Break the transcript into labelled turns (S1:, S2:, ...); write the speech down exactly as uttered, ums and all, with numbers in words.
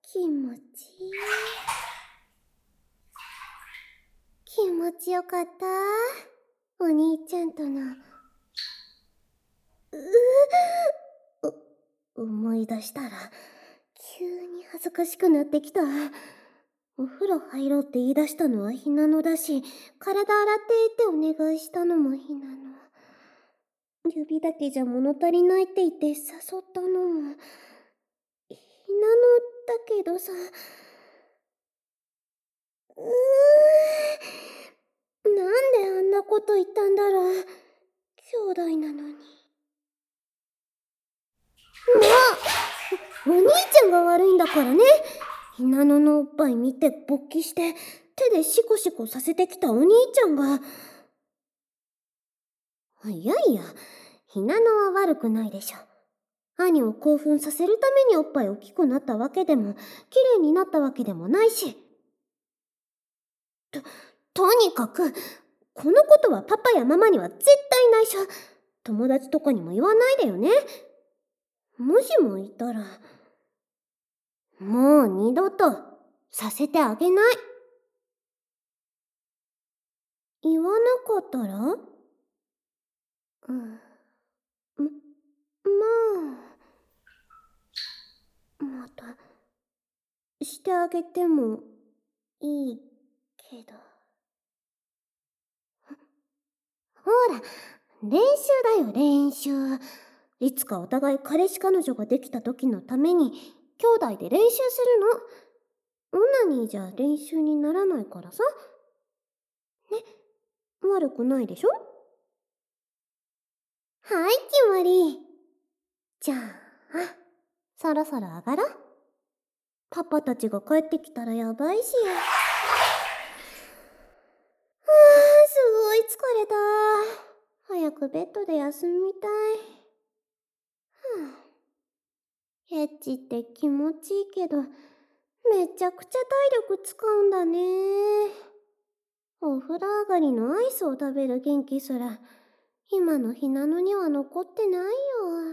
S1: 気持ちいい。気持ちよかった。お兄ちゃんとの。うう思い出したら、急に恥ずかしくなってきた。お風呂入ろうって言い出したのはひなのだし、体洗ってってお願いしたのもひなの。指だけじゃ物足りないって言って誘ったのも、ひなのだけどさ。うーん。なんであんなこと言ったんだろう。兄弟なのに。もうお兄ちゃんが悪いんだからね。ひなののおっぱい見て勃起して手でシコシコさせてきたお兄ちゃんが。いやいや、ひなのは悪くないでしょ。兄を興奮させるためにおっぱい大きくなったわけでも、綺麗になったわけでもないし。と、とにかく、このことはパパやママには絶対内緒。友達とかにも言わないでよね。もしもいたら、もう二度とさせてあげない。言わなかったら？うん。ま、まあ、また、してあげてもいいけど。ほら、練習だよ、練習。いつかお互い彼氏彼女ができた時のために、兄弟で練習するの。オナニーじゃ練習にならないからさ。ね、悪くないでしょ？はい、決まり。じゃあ、そろそろ上がろう。パパたちが帰ってきたらやばいし。あー、すごい疲れた。早くベッドで休みたい。はあ、エッチって気持ちいいけど、めちゃくちゃ体力使うんだね。お風呂上がりのアイスを食べる元気すら、今のひなのには残ってないよ。